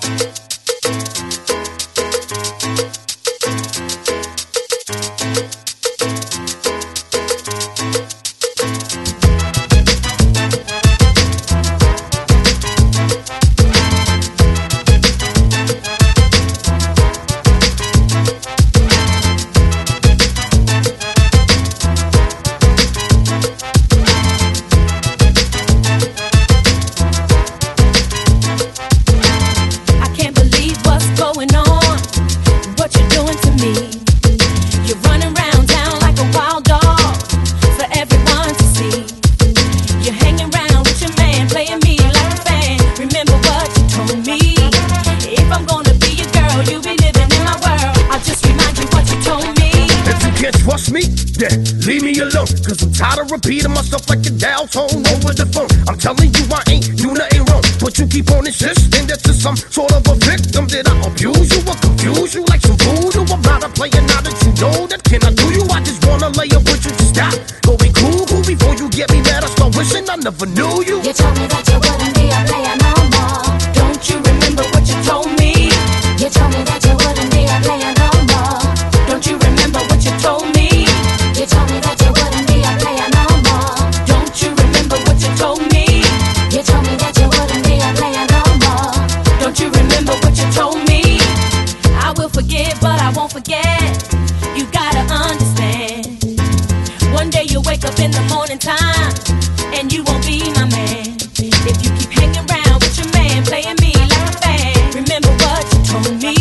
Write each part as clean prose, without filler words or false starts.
Trust me? Yeah, leave me alone. Cause I'm tired of repeating myself like a dial tone over the phone. I'm telling you I ain't do nothing wrong, but you keep on insisting that you're some sort of a victim. Did I abuse you or confuse you like some voodoo? I'm not a player now that you know that. Can I do you? I just wanna lay up with you to stop going cool before you get me mad. I start wishing I never knew you. You told me that you wouldn't be a player no more. Don't you remember what you told me? You told me that you wouldn't be a player no more. Don't you remember what you told me? You told me that you wouldn't be a player no more. Don't you remember what you told me? You told me that you wouldn't be a player no more. Don't you remember what you told me? I will forgive, but I won't forget. You gotta understand. One day you'll wake up in the morning time, and you won't be my man. If you keep hanging around with your man, playing me like a fan, remember what you told me.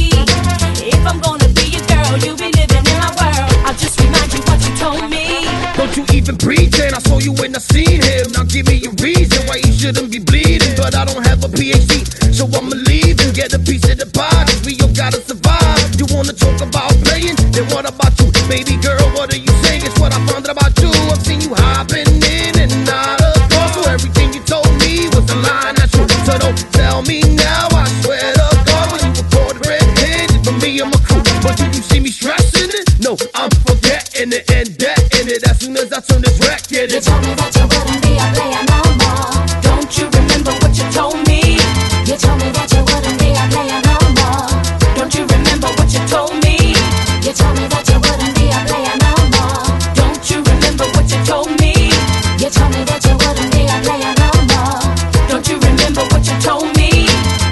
If I'm gonna be your girl, you'll be living in my world. I'll just remind you what you told me. Don't you even pretend, I saw you when I seen him. Now give me a reason why you shouldn't be bleeding. But I don't have a PhD, so I'ma leave and get a piece of the pie, cause we all gotta survive. You wanna talk about playing? Then what about you? Baby girl, what are you saying? It's what I found out about you. I've seen you hopping in and out of cars, so everything you told me was a lie, not true. So don't tell me now, I swear to God, when you were caught red-handed, but me and my crew. But do you see me stressing it? No, I'm forgetting it and that in it as soon as I turn this record. You told me that you wouldn't be a player no more. Don't you remember what you told me? You told me that you wouldn't be a player no more. Don't you remember what you told me? You told me that you wouldn't be a player no more. Don't you remember what you told me? You told me that you wouldn't be a player no more. Don't you remember what you told me?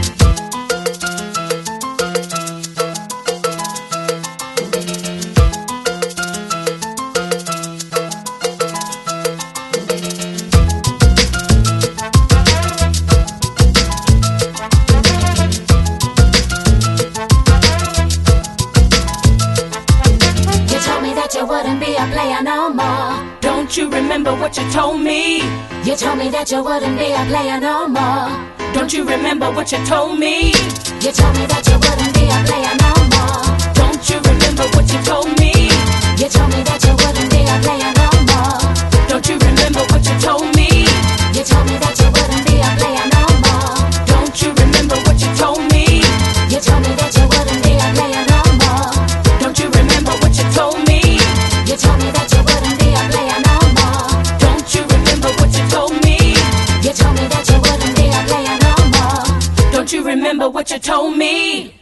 You wouldn't be a player no more. Don't you remember what you told me? You told me that you wouldn't be a player no more. Don't you remember what you told me? You told me that you wouldn't be a player no more. Don't you remember what you told me? You told me that you wouldn't be a player no more. Don't you remember what you told me? You told me that you wouldn't be a player no more. Don't you remember what you told me? You told me that you wouldn't be a player no more. Don't you remember what you told me? You told me that you wouldn't be a player no more. Don't you remember what you told me? You told me that you wouldn't be a player no more. Don't you remember what you told me?